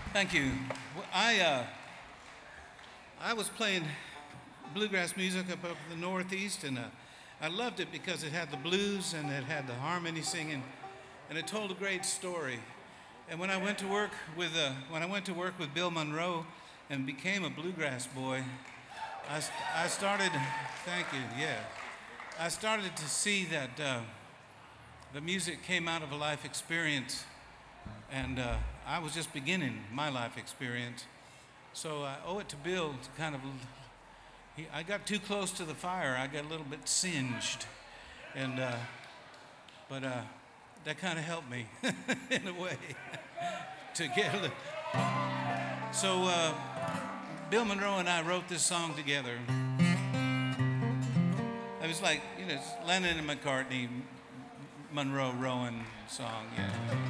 Thank you. Well, I was playing bluegrass music up in the Northeast, and I loved it because it had the blues and it had the harmony singing, and it told a great story. And when I went to work with Bill Monroe and became a bluegrass boy, I started. Thank you. Yeah, I started to see that the music came out of a life experience, and I was just beginning my life experience. So I owe it to Bill to kind of. I got too close to the fire. I got a little bit singed, and but that kind of helped me in a way to get a little. So Bill Monroe and I wrote this song together. It was like it's Lennon and McCartney, Monroe Rowan song. Yeah.